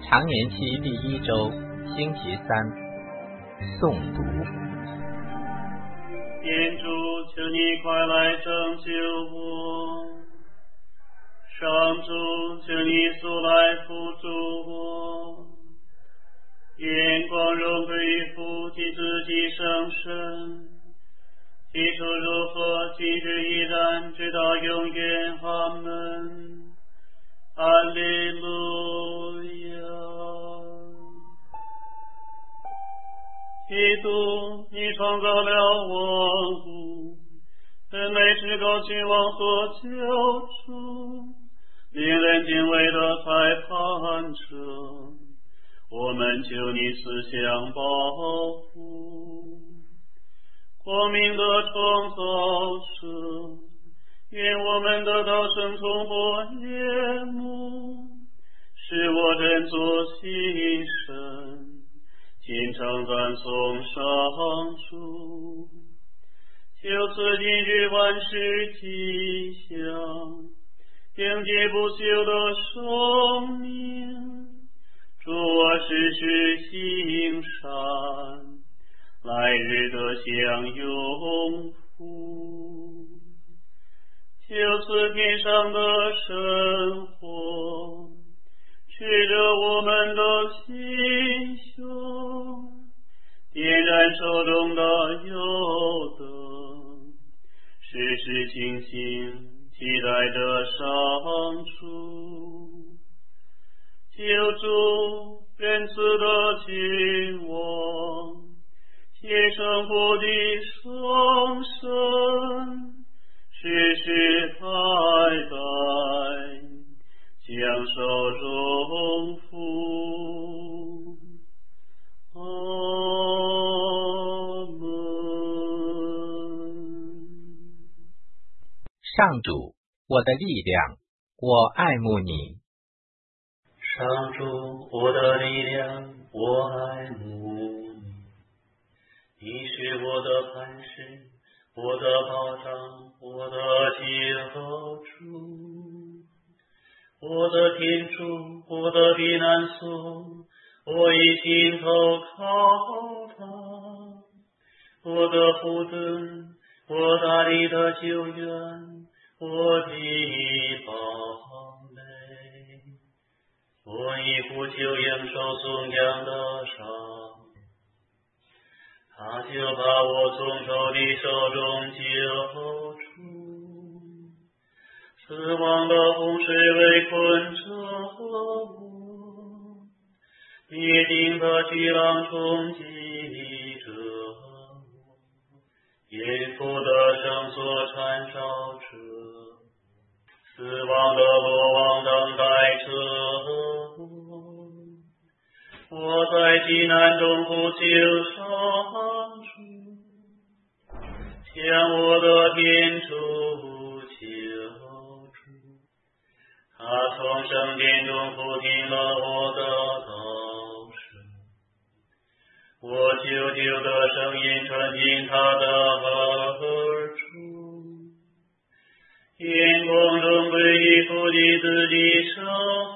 常年期第1周，星期3，诵读。 天主，求你快来拯救我；上主，求你速来扶助我。眼光荣归于父及子及圣神，起初如何，今日依然，直到永远。阿门。哈利路亚。基督，你创造了万物，人类是高君王所救赎，令人敬畏的裁判者，我们求你思想保护。光明的创造者，愿我们得到生从不夜幕，使我人作心神，经常赞颂上主。求赐今日万事吉祥，永结不朽的生命，祝我时时行善，来日得享永福。求赐天上的生活，炽热我们的心胸，点燃手中的油灯，时时清醒，期待着上主。求主仁慈的君王，接生活的圣神，世世代代享受荣福。阿门。 上主，我的力量，我爱慕你。 上主，我的力量，我爱慕你。你是我的磐石，我的保障，我的救主，我的天主，我的避难所，我已心投靠他，我的护盾，我大力的救援，我的堡垒。我以呼求应受颂扬的赏，他就把我从仇敌手中救出。死亡的洪水围困着我，灭顶的巨浪冲击着我，阴府的绳索缠绕着，死亡的罗网等待着我。我在急难中呼求上主，向我的天主求助。他从圣殿中复听了我的祷声，我求救的声音传进他的耳中。眼光中归于父的子的圣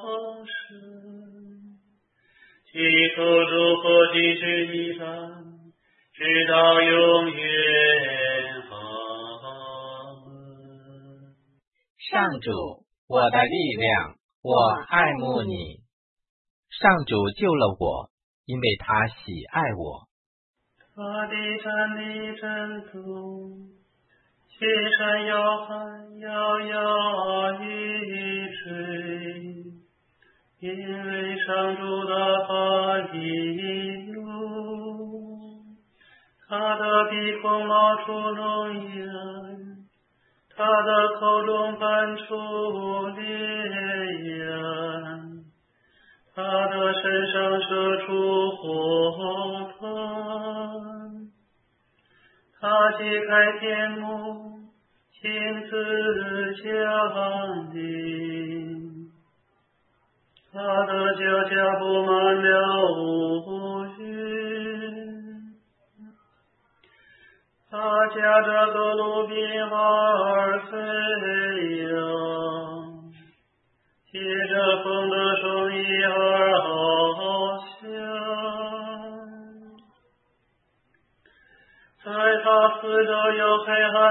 神，其口如何即是依然，直到永远。阿门。 上主，我的力量，我爱慕你。上主救了我，因为他喜爱我。 他的站立震动，千山摇撼，摇摇欲坠，因为上主的发一怒，他的鼻孔冒出浓烟，他的口中喷出烈焰，他的身上射出火焰，他揭开天幕，亲自降临，他的脚下布满了乌云，他驾着各路兵而飞扬，借着风的声音而号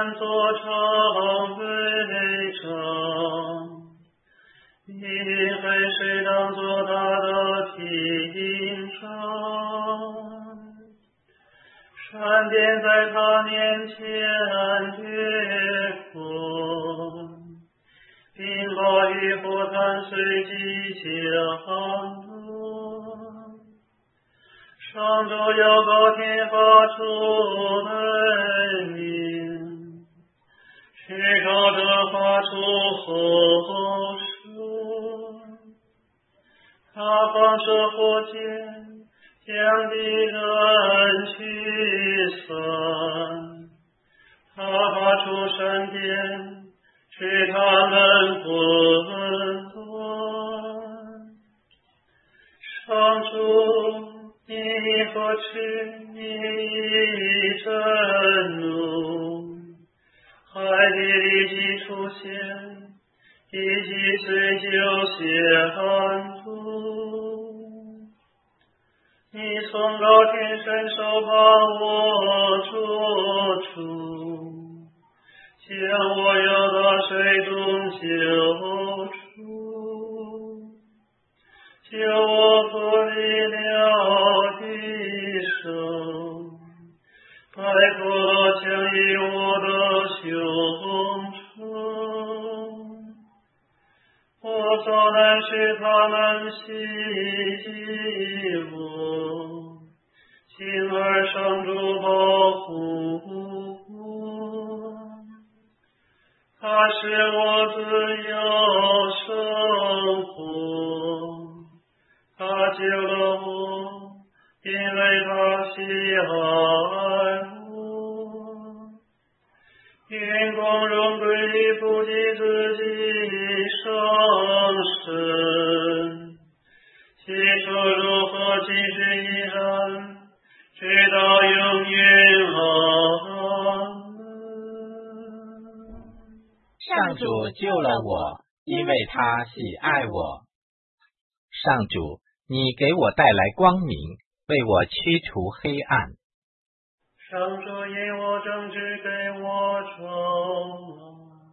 山所常为证，以黑水当作他的屏障。闪电在他面前掠过，冰雹与火炭随即降落。上主要高天发出雷鸣，去高者发出吼声。他放射火箭，将敌人驱散。他发出闪电，使他们混乱。上主，你何时你震怒，海底立即出现，以及随就显出。你从高天伸手把我捉住，将我游到水中救出，救我脱离了敌手，摆脱了将以我的凶手。我遭难时他们袭击我，因而上主保护我。他使我自由生活，他救了我，因为他喜爱我。愿光荣归于父及子及圣神，起初如何，今时依然，直到永远。阿门。 上主救了我，因为他喜爱我。上主，你给我带来光明，为我驱除黑暗。 上主因我正直给我酬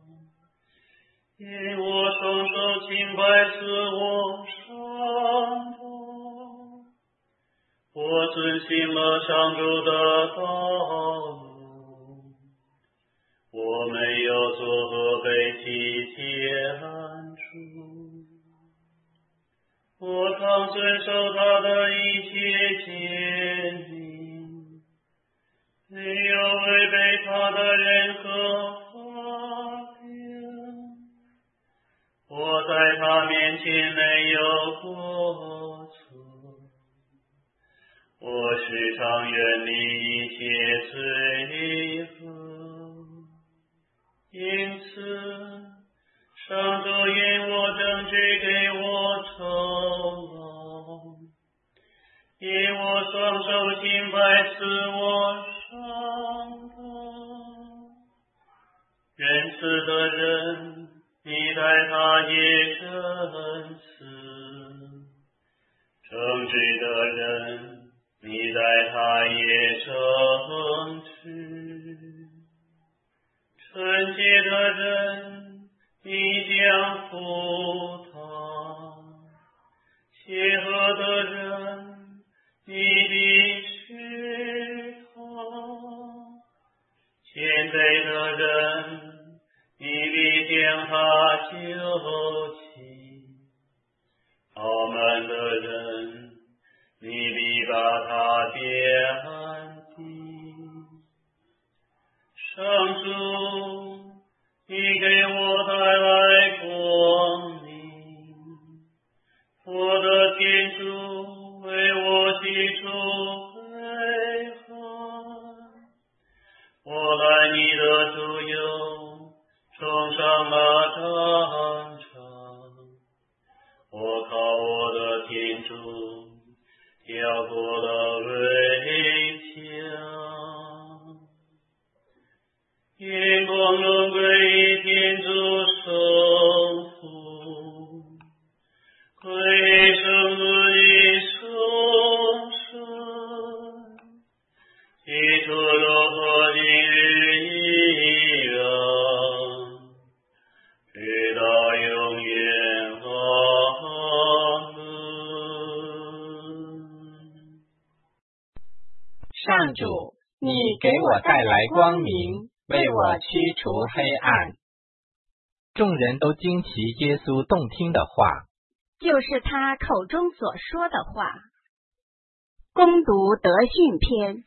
因我双手清白赐我上头。我遵行了上主的道路，我没有作恶被提天主。我常遵守他的一切诫命，没有违背他的任何法令。我在他面前没有过错，我时常远离一切罪恶。因此，上主因我正直给我酬劳，因我双手清白赐我上头。仁慈的人，你待他也仁慈；正直的人，你待他也正直；纯洁的人，你将服他；邪恶的人，你必使他；谦卑的人，你必将他救起；傲慢的人，你必把他贬低。上主，你给我带来光明，我的天主为我洗除悔恨。我来你的主佑，冲上了战场，我靠我的天主跳过了围墙。愿光荣归于天主圣父，归于圣子与圣神，起初如何，今日依主，你给我带来光明，为我驱除黑暗。众人都惊奇耶稣动听的话， 就是他口中所说的话。恭读德训篇。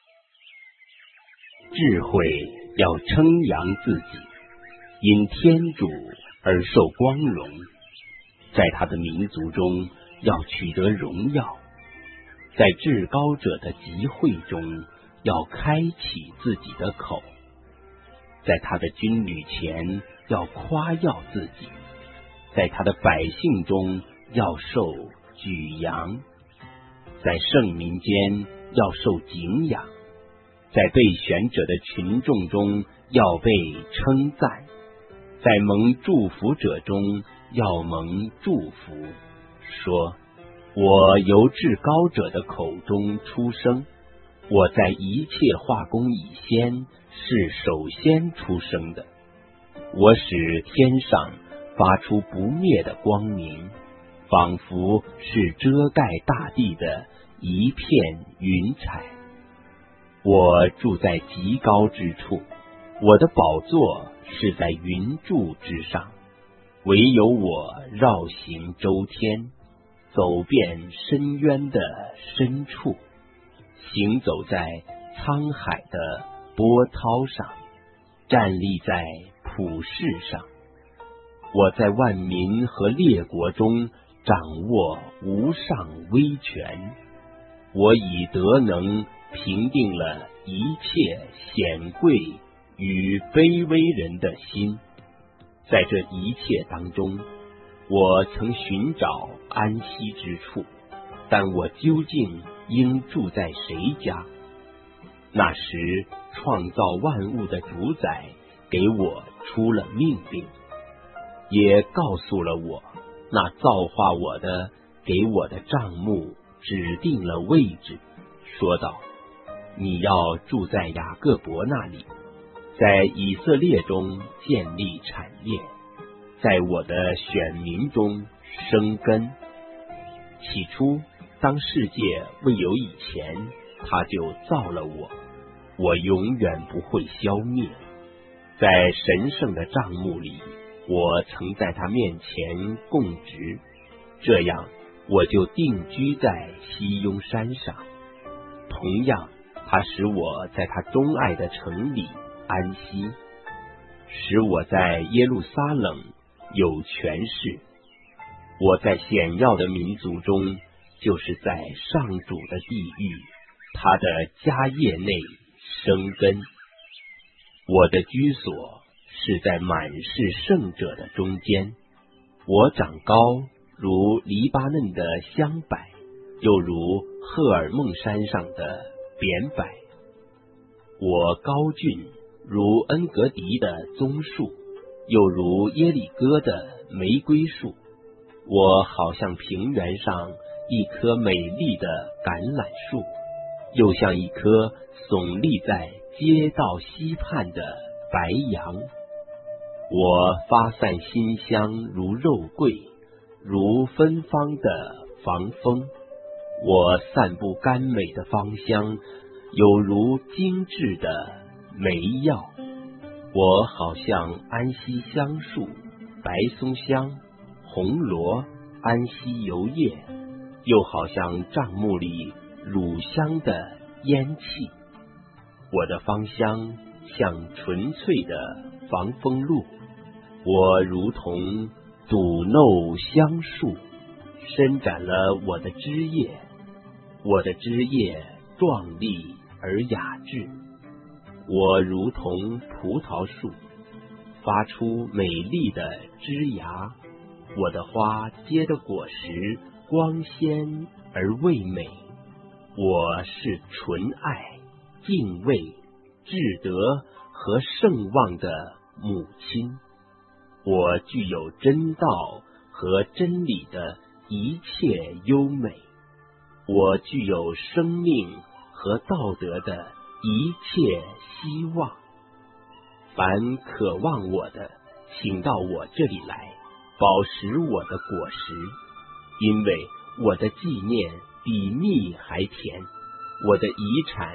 智慧要称扬自己，因天主而受光荣，在他的民族中要取得荣耀，在至高者的集会中要开启自己的口，在他的军旅前要夸耀自己，在他的百姓中要受举扬，在圣民间要受敬仰，在被选者的群众中要被称赞，在蒙祝福者中要蒙祝福，说：我由至高者的口中出生，我在一切化工以先是首先出生的，我使天上发出不灭的光明，仿佛是遮盖大地的一片云彩。我住在极高之处，我的宝座是在云柱之上，唯有我绕行周天，走遍深渊的深处，行走在沧海的波涛上，站立在普世上。我在万民和列国中掌握无上威权，我以德能平定了一切显贵与卑微人的心。在这一切当中，我曾寻找安息之处，但我究竟应住在谁家？那时创造万物的主宰给我出了命令，也告诉了我，那造化我的给我的帐幕指定了位置，说道：你要住在雅各伯那里，在以色列中建立产业，在我的选民中生根。起初，当世界未有以前，他就造了我，我永远不会消灭。在神圣的帐幕里，我曾在他面前供职，这样我就定居在西雍山上。同样，他使我在他钟爱的城里安息，使我在耶路撒冷有权势。我在显耀的民族中，就是在上主的地域，他的家业内生根。我的居所是在满是圣者的中间，我长高如黎巴嫩的香柏，又如赫尔蒙山上的扁柏。我高峻如恩格迪的棕树，又如耶利哥的玫瑰树。我好像平原上一棵美丽的橄榄树，又像一棵耸立在街道西畔的白杨。我发散馨香如肉桂，如芬芳的防风。我散布甘美的芳香，有如精致的梅药。我好像安息香树、白松香、红罗、安息油叶，又好像帐幕里乳香的烟气。我的芳香像纯粹的防风露，我如同笃蔻香树，伸展了我的枝叶，我的枝叶壮丽而雅致。我如同葡萄树，发出美丽的枝芽，我的花结的果实光鲜而味美。我是纯爱、敬畏、至德和圣望的母亲。我具有真道和真理的一切优美，我具有生命和道德的一切希望。凡渴望我的，请到我这里来，饱食我的果实，因为我的纪念比蜜还甜，我的遗产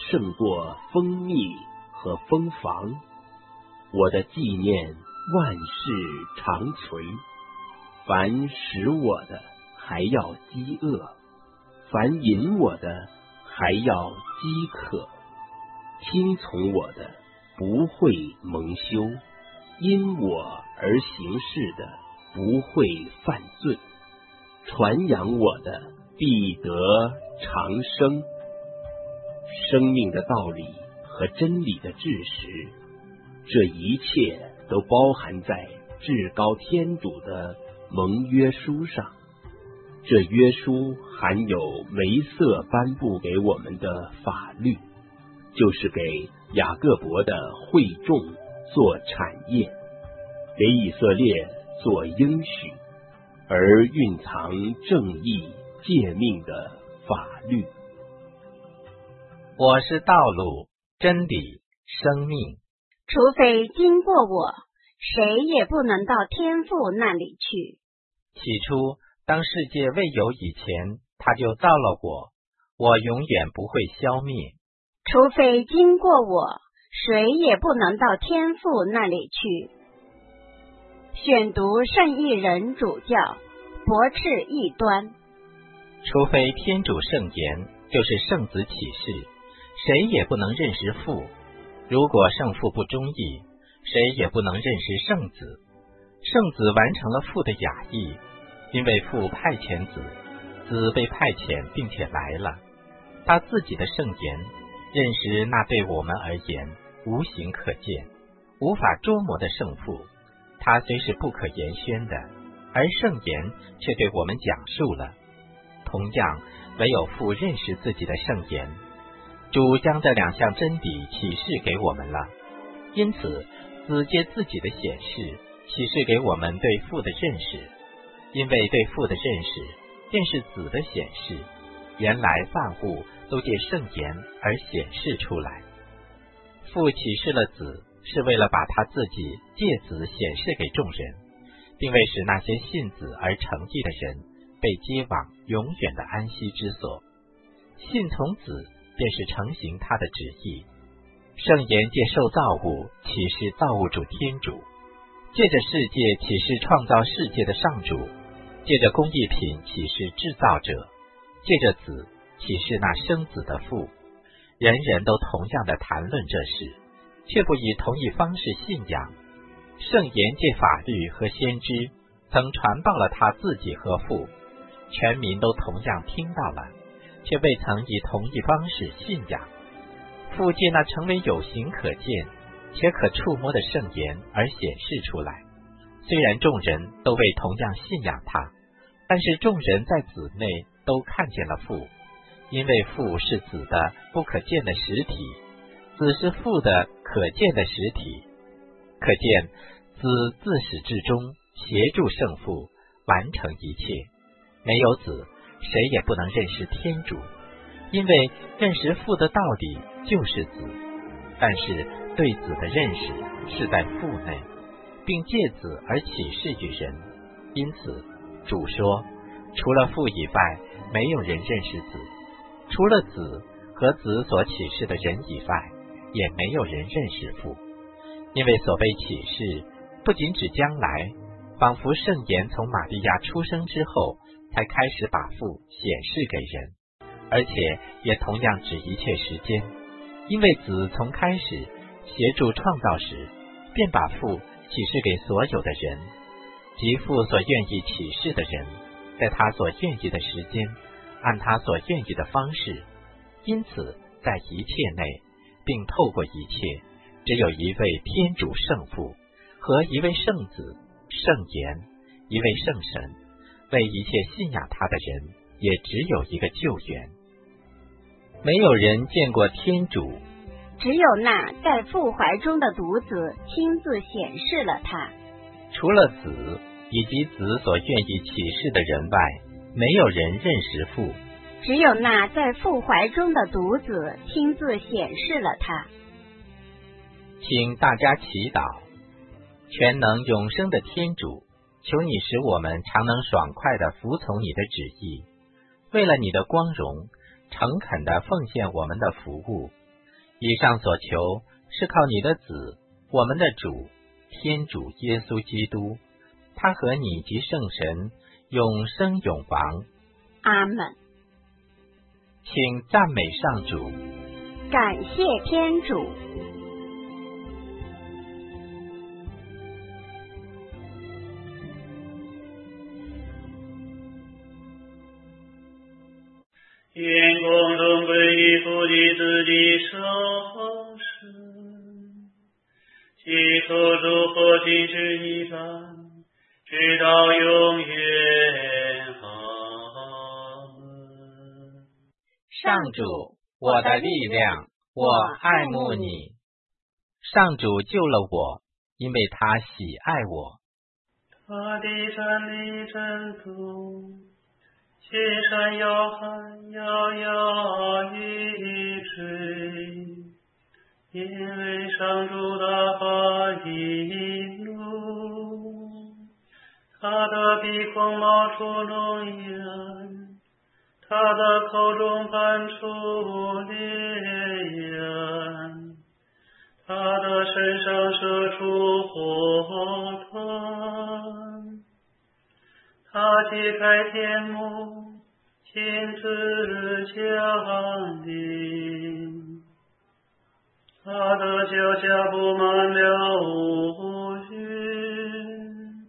胜过蜂蜜和蜂房。我的纪念万世长存。凡食我的还要饥饿，凡饮我的还要饥渴。听从我的不会蒙羞，因我而行事的不会犯罪。传扬我的必得长生。生命的道理和真理的知识，这一切都包含在至高天主的盟约书上。这约书含有梅瑟颁布给我们的法律，就是给雅各伯的会众做产业，给以色列做应许，而蕴藏正义诫命的法律。 我是道路、真理、生命。 除非经过我，谁也不能到天父那里去。 起初，当世界未有以前，他就造了我永远不会消灭。 除非经过我，谁也不能到天父那里去。选读圣义人主教，驳斥异端。 除非天主圣言，就是圣子启示，谁也不能认识父。如果圣父不忠义，谁也不能认识圣子。圣子完成了父的雅意，因为父派遣子，子被派遣并且来了。他自己的圣言，认识那对我们而言无形可见、无法捉摸的圣父，他虽是不可言宣的，而圣言却对我们讲述了。同样，唯有父认识自己的圣言。主将这两项真理启示给我们了，因此子借自己的显示启示给我们对父的认识。因为对父的认识便是子的显示，原来万物都借圣言而显示出来。父启示了子，是为了把他自己借子显示给众人，并为使那些信子而成义的人被接往永远的安息之所。信从子便是承行他的旨意。圣言借受造物启示造物主天主，借着世界启示创造世界的上主，借着工艺品启示制造者，借着子启示那生子的父。人人都同样的谈论这事，却不以同一方式信仰。圣言借法律和先知曾传报了他自己和父，全民都同样听到了，却未曾以同一方式信仰。父借那成为有形可见且可触摸的圣言而显示出来。虽然众人都未同样信仰他，但是众人在子内都看见了父，因为父是子的不可见的实体，子是父的可见的实体。可见子自始至终协助圣父完成一切，没有子，谁也不能认识天主，因为认识父的道理就是子。但是对子的认识是在父内，并借子而启示于人。因此主说，除了父以外，没有人认识子；除了子和子所启示的人以外，也没有人认识父。因为所谓启示，不仅指将来，仿佛圣言从玛利亚出生之后才开始把父显示给人，而且也同样指一切时间。因为子从开始协助创造时，便把父启示给所有的人，即父所愿意启示的人，在他所愿意的时间，按他所愿意的方式。因此在一切内，并透过一切，只有一位天主圣父和一位圣子圣言，一位圣神，为一切信仰他的人也只有一个救援。没有人见过天主， 只有那在父怀中的独子亲自显示了他。 除了子以及子所愿意启示的人外，没有人认识父。 只有那在父怀中的独子亲自显示了他。 请大家祈祷。全能永生的天主，求你使我们常能爽快地服从你的旨意，为了你的光荣，诚恳地奉献我们的服务， 以上所求是靠你的子，我们的主天主耶稣基督，他和你及圣神永生永王。 阿们。 请赞美上主。 感谢天主。 愿光荣归于父的子的圣神，其所如何今之一般，直到永远。阿门。 上主，我的力量，我爱慕你。上主救了我，因为他喜爱我。 他的站立震动，千山摇撼，摇摇欲坠，因为上主大发易怒，他的鼻孔冒出浓烟，他的口中喷出烈焰，他的身上射出火团，他揭开天幕，亲自降临，他的脚下布满了乌云，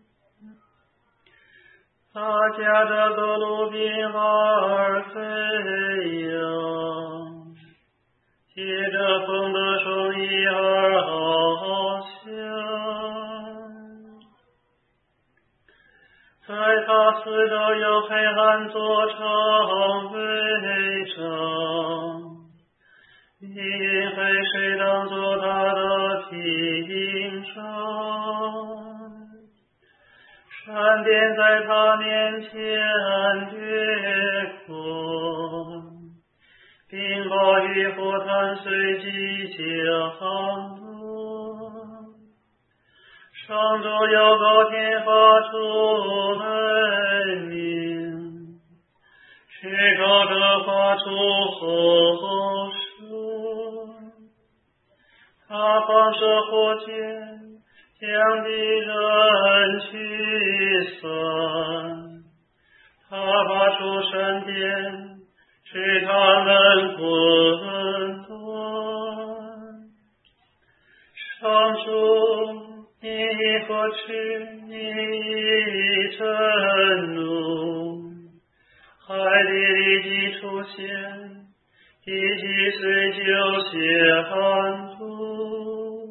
他驾着各路兵而飞扬，借着风的双翼而翱翔，在他四周有黑暗作成围障，因黑水当作他的屏障，闪电在他面前掠过，冰雹与火炭随即降落，上主有高天发出雷鸣，至高者发出吼声，他放射火箭，将敌人驱散，他发出闪电，使他们滚断。上主，你何时你震怒，海里立即出现，地基虽久降住，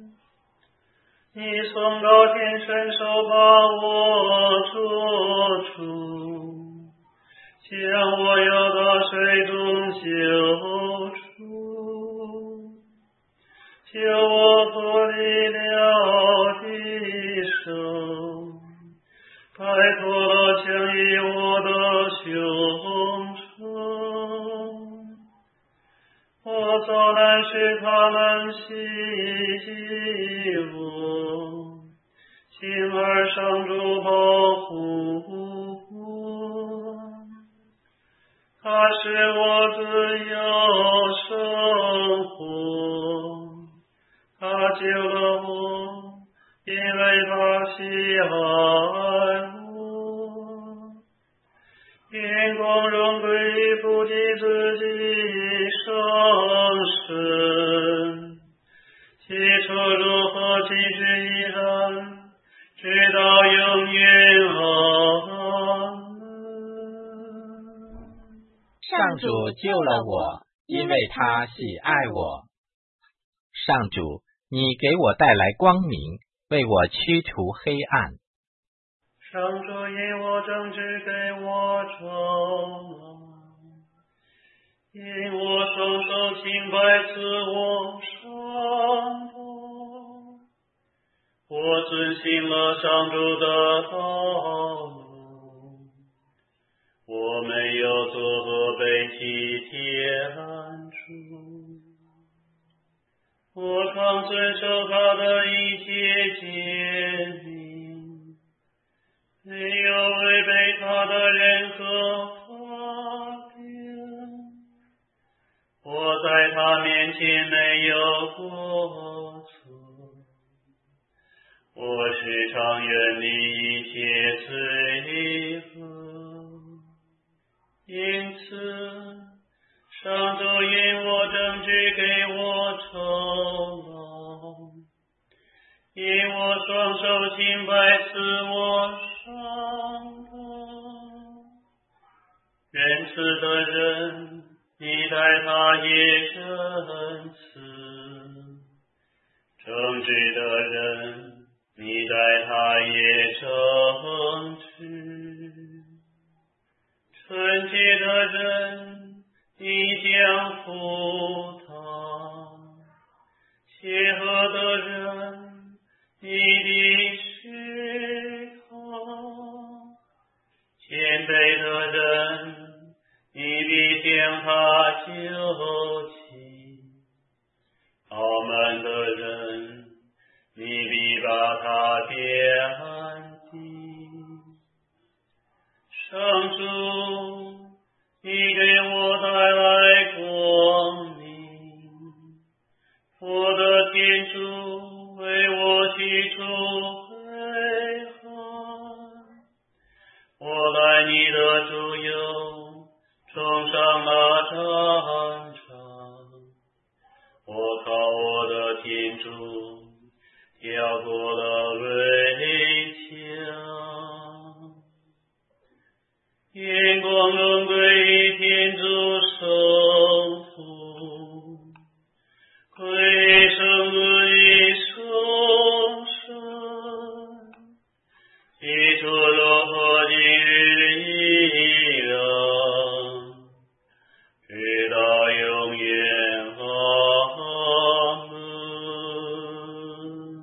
你从高天伸手把我捉住，将我由大水中救出，救我脱离了敌手，摆脱了将以我的凶手。我遭难时他们袭击我，幸而上主保护我，他使我自由生活，他救了我，因为他喜爱我。愿光荣归于父的子的圣神，起初如何今时依然，直到永远。阿门。 上主救了我，因为他喜爱我。上主，你给我带来光明，为我驱除黑暗。 上主因我正直给我照，因我双手清白赐我上报，我遵行了上主的道路，我没有作恶被体贴拦住，我常遵守他的一切诫命，没有违背他的任何法典。我在他他面前没有过错。我时常远离一切罪恶，因此上主因我正直给我酬劳，因我双手清白赐我上劳。仁慈的人，你待他也仁慈；正直的人，你待他也正直。纯洁的人，你将扶他；邪恶的人，你必使他；谦卑的人，你必将他救起；傲慢的人，你必把他贬低。上主，你给我带来光明，我的天主为我驱除黑暗。我来你的主右，冲上了战场，我靠我的天主跳过了围墙。眼光荣归于天主圣父，归于圣子与圣神，起初如何今日亦然，直到永远。阿门。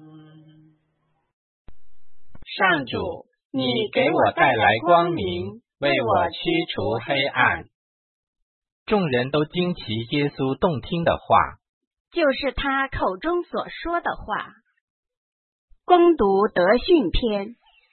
上主，你给我带来光明，为我驱除黑暗。众人都惊奇耶稣动听的话， 就是他口中所说的话。恭读德训篇。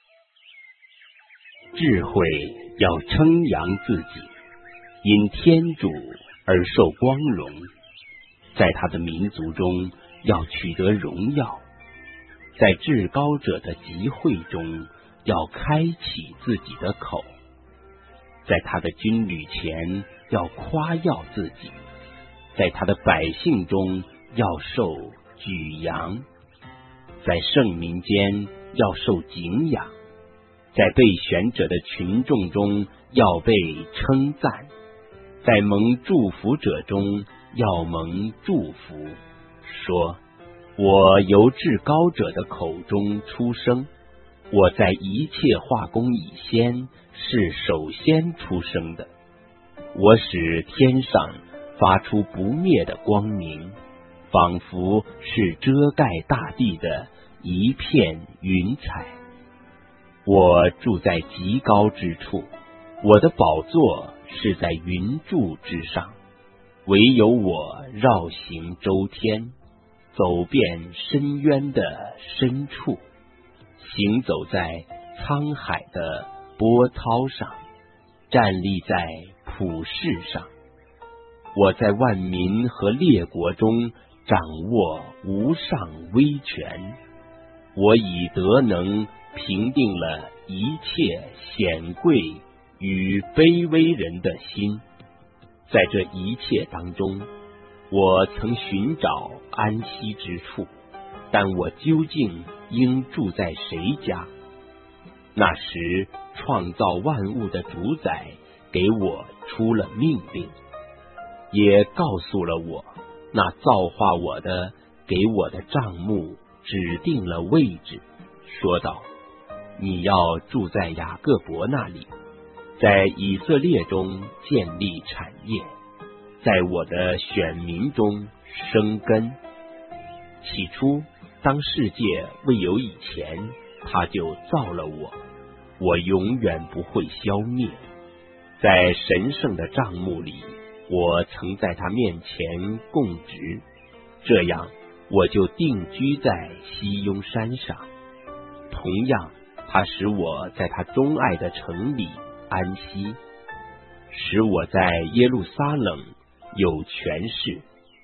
智慧要称扬自己，因天主而受光荣，在他的民族中要取得荣耀，在至高者的集会中要开启自己的口，在他的军旅前要夸耀自己，在他的百姓中要受举扬，在圣民间要受敬仰，在被选者的群众中要被称赞，在蒙祝福者中要蒙祝福，说：我由至高者的口中出生，我在一切化工以先是首先出生的，我使天上发出不灭的光明，仿佛是遮盖大地的一片云彩。我住在极高之处，我的宝座是在云柱之上，唯有我绕行周天，走遍深渊的深处，行走在沧海的波涛上，站立在普世上。我在万民和列国中掌握无上威权，我以德能平定了一切显贵与卑微人的心。在这一切当中，我曾寻找安息之处，但我究竟应住在谁家？那时创造万物的主宰给我出了命令，也告诉了我，那造化我的给我的帐幕指定了位置，说道：你要住在雅各伯那里，在以色列中建立产业，在我的选民中生根。起初，当世界未有以前，他就造了我，我永远不会消灭。在神圣的帐幕里，我曾在他面前供职，这样我就定居在西雍山上。同样，他使我在他钟爱的城里安息，使我在耶路撒冷有权势。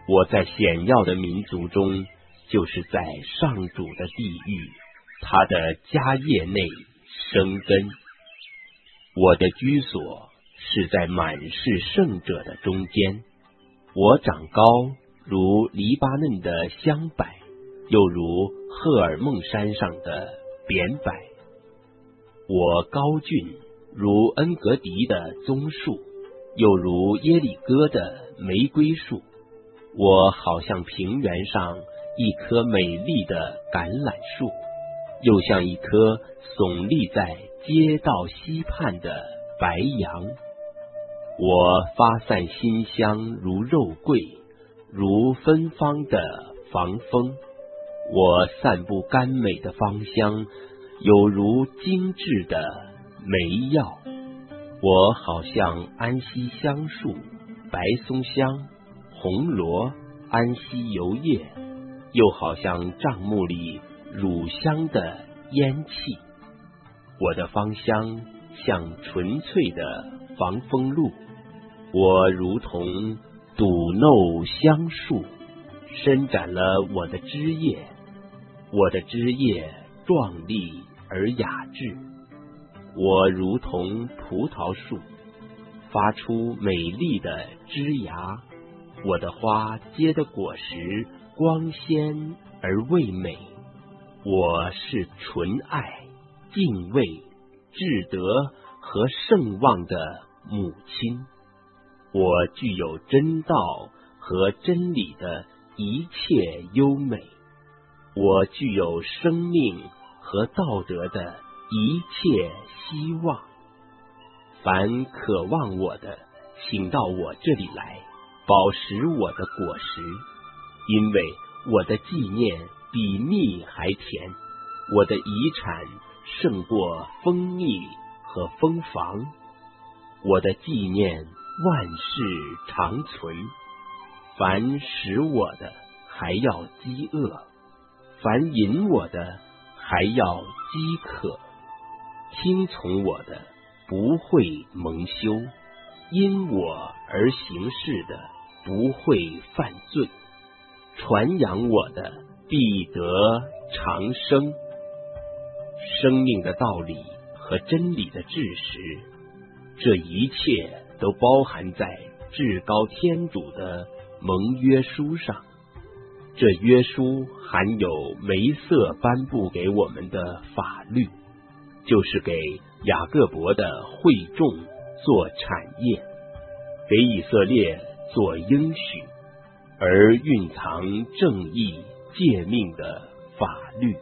我在显要的民族中，就是在上主的地域，他的家业内生根。我的居所是在满是圣者的中间。我长高如黎巴嫩的香柏，又如赫尔蒙山上的扁柏。我高峻如恩格迪的棕树，又如耶利哥的玫瑰树。我好像平原上一棵美丽的橄榄树，又像一棵耸立在街道西畔的白杨。我发散馨香如肉桂，如芬芳的防风。我散布甘美的芳香，有如精致的梅药。我好像安息香树、白松香、红罗、安息油叶，又好像帐幕里乳香的烟气。我的芳香像纯粹的防风露，我如同笃蔻香树，伸展了我的枝叶。我的枝叶壮丽而雅致，我如同葡萄树，发出美丽的枝芽。我的花结的果实光鲜而味美。我是纯爱、敬畏、至德和圣望的母亲。我具有真道和真理的一切优美。我具有生命和道德的一切希望。凡渴望我的，请到我这里来，饱食我的果实，因为我的纪念比蜜还甜，我的遗产胜过蜂蜜和蜂房。我的纪念万世长存。凡食我的，还要饥饿；凡饮我的，还要饥渴。听从我的，不会蒙羞；因我而行事的，不会犯罪。传扬我的，必得长生。生命的道理和真理的知识，这一切都包含在至高天主的盟约书上。这约书含有梅瑟颁布给我们的法律，就是给雅各伯的会众做产业，给以色列做应许，而蕴藏正义诫命的法律。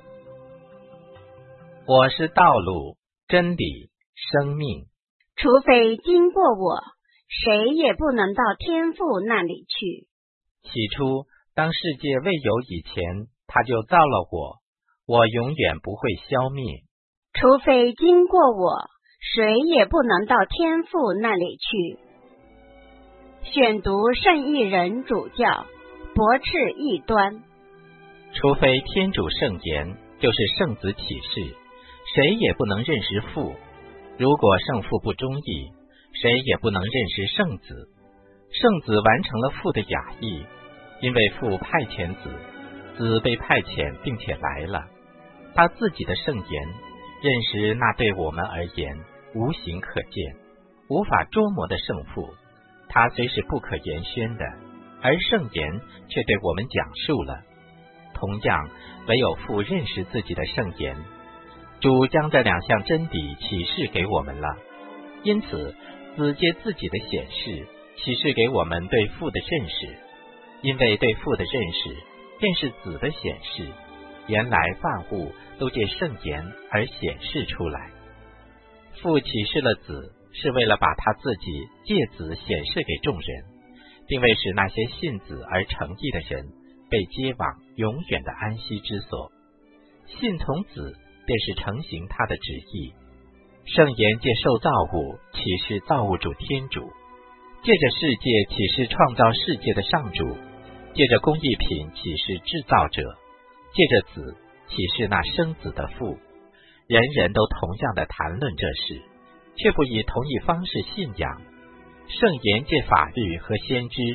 我是道路、真理、生命， 除非经过我，谁也不能到天父那里去。 起初，当世界未有以前，他就造了我永远不会消灭。 除非经过我，谁也不能到天父那里去。选读圣义人主教，驳斥异端。 除非天主圣言，就是圣子启示，谁也不能认识父。如果圣父不忠义，谁也不能认识圣子。圣子完成了父的雅意，因为父派遣子，子被派遣并且来了。他自己的圣言，认识那对我们而言无形可见、无法捉摸的圣父，他虽是不可言宣的，而圣言却对我们讲述了。同样，唯有父认识自己的圣言。主将这两项真理启示给我们了，因此子借自己的显示启示给我们对父的认识，因为对父的认识便是子的显示。原来万物都借圣言而显示出来。父启示了子，是为了把他自己借子显示给众人，并为使那些信子而成义的人被接往永远的安息之所。信从子便是承行他的旨意。圣言借受造物启示造物主天主，借着世界启示创造世界的上主，借着工艺品启示制造者，借着子启示那生子的父。人人都同样的谈论这事，却不以同一方式信仰。圣言借法律和先知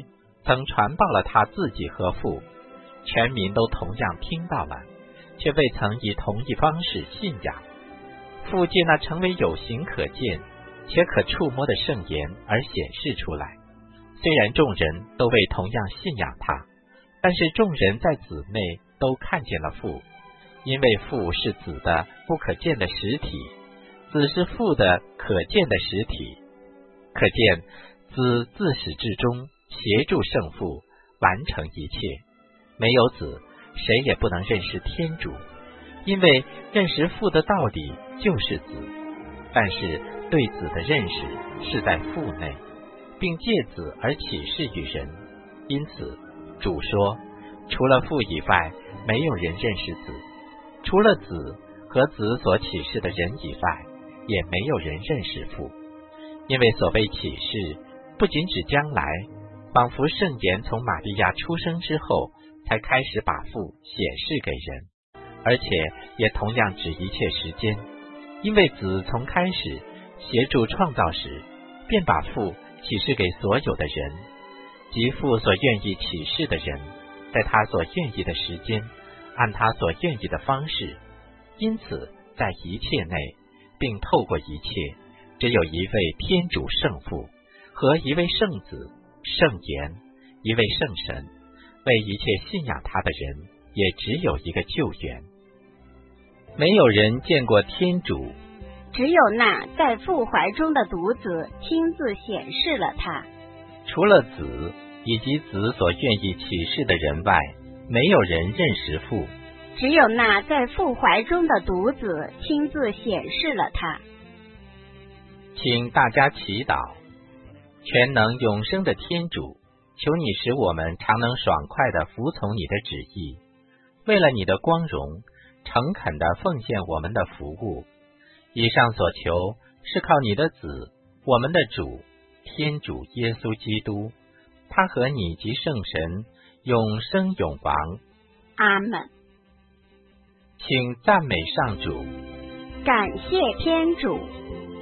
曾传报了他自己和父，全民都同样听到了，却未曾以同一方式信仰。父借那成为有形可见且可触摸的圣言而显示出来。虽然众人都未同样信仰他，但是众人在子内都看见了父，因为父是子的不可见的实体，子是父的可见的实体。可见子自始至终协助圣父完成一切，没有子，谁也不能认识天主，因为认识父的道理就是子，但是对子的认识是在父内，并借子而启示于人。因此主说，除了父以外，没有人认识子；除了子和子所启示的人以外，也没有人认识父。因为所谓启示，不仅指将来，仿佛圣言从玛利亚出生之后才开始把父显示给人，而且也同样指一切时间。因为子从开始协助创造时，便把父启示给所有的人，即父所愿意启示的人，在他所愿意的时间，按他所愿意的方式。因此在一切内，并透过一切，只有一位天主圣父和一位圣子圣言，一位圣神，为一切信仰他的人也只有一个救援。没有人见过天主， 只有那在父怀中的独子亲自显示了他。 除了子以及子所愿意启示的人外，没有人认识父。 只有那在父怀中的独子亲自显示了他。 请大家祈祷。全能永生的天主，求你使我们常能爽快地服从你的旨意，为了你的光荣，诚恳地奉献我们的服务。以上所求是靠你的子，我们的主天主耶稣基督，他和你及圣神永生永王。 阿们。 请赞美上主。 感谢天主。